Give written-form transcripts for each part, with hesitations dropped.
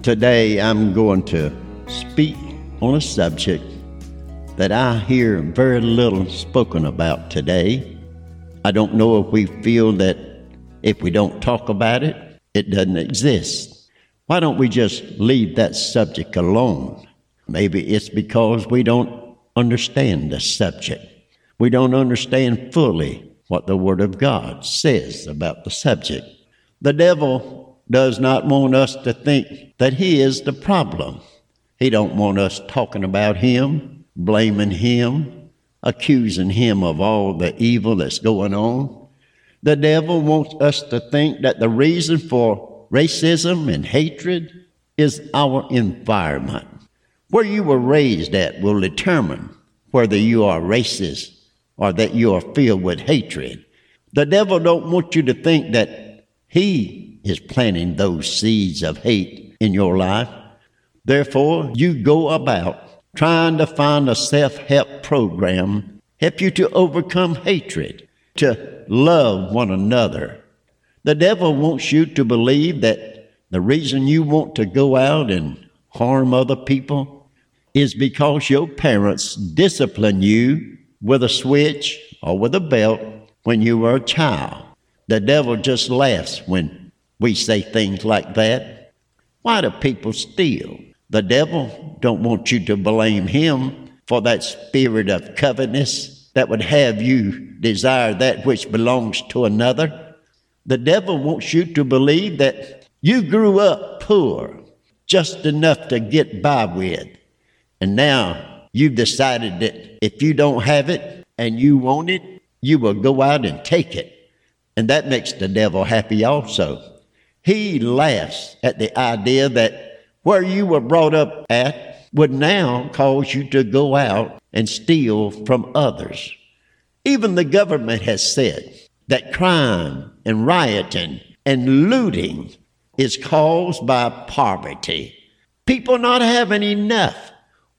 Today I'm going to speak on a subject that I hear very little spoken about today. I don't know if we feel that if we don't talk about it, it doesn't exist. Why don't we just leave that subject alone? Maybe it's because we don't understand the subject. We don't understand fully what the Word of God says about the subject. The devil does not want us to think that he is the problem. He don't want us talking about him, blaming him, accusing him of all the evil that's going on. The devil wants us to think that the reason for racism and hatred is our environment. Where you were raised at will determine whether you are racist or that you are filled with hatred. The devil don't want you to think that he is planting those seeds of hate in your life. Therefore, you go about trying to find a self-help program, help you to overcome hatred, to love one another. The devil wants you to believe that the reason you want to go out and harm other people is because your parents disciplined you with a switch or with a belt when you were a child. The devil just laughs when we say things like that. Why do people steal? The devil don't want you to blame him for that spirit of covetousness that would have you desire that which belongs to another. The devil wants you to believe that you grew up poor, just enough to get by with. And now you've decided that if you don't have it and you want it, you will go out and take it. And that makes the devil happy also. He laughs at the idea that where you were brought up at would now cause you to go out and steal from others. Even the government has said that crime and rioting and looting is caused by poverty. People not having enough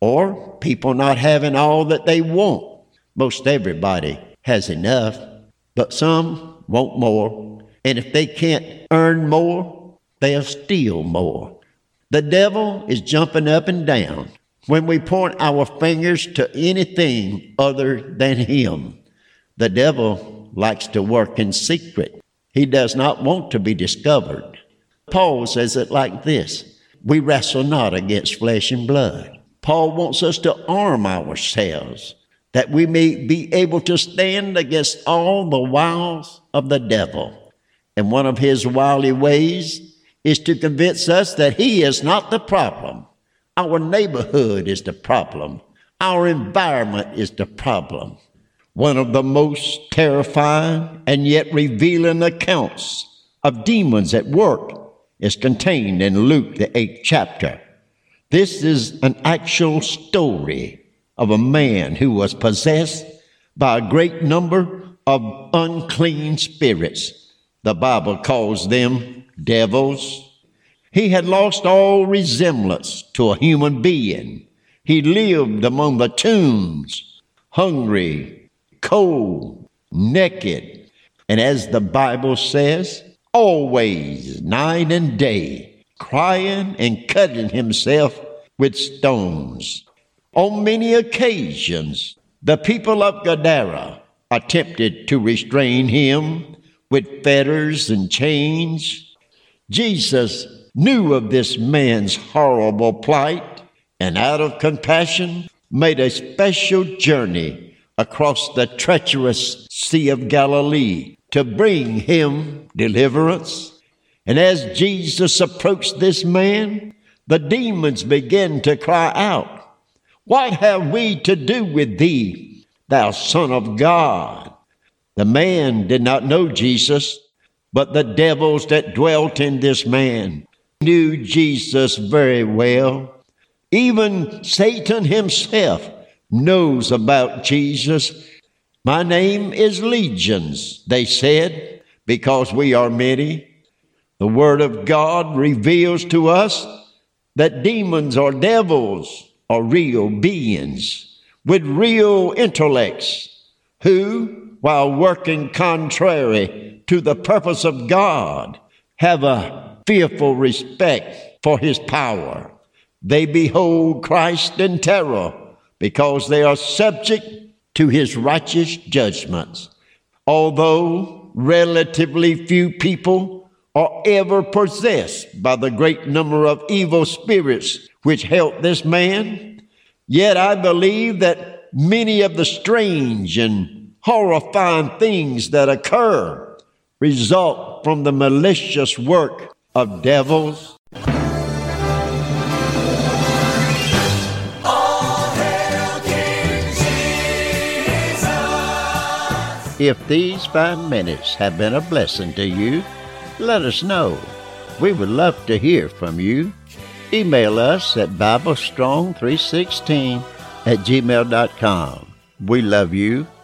or people not having all that they want. Most everybody has enough, but some want more. And if they can't earn more, they'll steal more. The devil is jumping up and down when we point our fingers to anything other than him. The devil likes to work in secret. He does not want to be discovered. Paul says it like this: we wrestle not against flesh and blood. Paul wants us to arm ourselves that we may be able to stand against all the wiles of the devil. And one of his wily ways is to convince us that he is not the problem. Our neighborhood is the problem. Our environment is the problem. One of the most terrifying and yet revealing accounts of demons at work is contained in Luke, the 8th chapter. This is an actual story of a man who was possessed by a great number of unclean spirits. The Bible calls them devils. He had lost all resemblance to a human being. He lived among the tombs, hungry, cold, naked, and as the Bible says, always, night and day, crying and cutting himself with stones. On many occasions, the people of Gadara attempted to restrain him with fetters and chains. Jesus knew of this man's horrible plight and out of compassion made a special journey across the treacherous Sea of Galilee to bring him deliverance. And as Jesus approached this man, the demons began to cry out, "What have we to do with thee, thou Son of God?" The man did not know Jesus, but the devils that dwelt in this man knew Jesus very well. Even Satan himself knows about Jesus. "My name is Legions," they said, "because we are many." The Word of God reveals to us that demons or devils are real beings with real intellects who, while working contrary to the purpose of God, have a fearful respect for his power. They behold Christ in terror because they are subject to his righteous judgments. Although relatively few people are ever possessed by the great number of evil spirits which help this man, yet I believe that many of the strange and horrifying things that occur result from the malicious work of devils. If these 5 minutes have been a blessing to you, let us know. We would love to hear from you. Email us at BibleStrong316@gmail.com. We love you.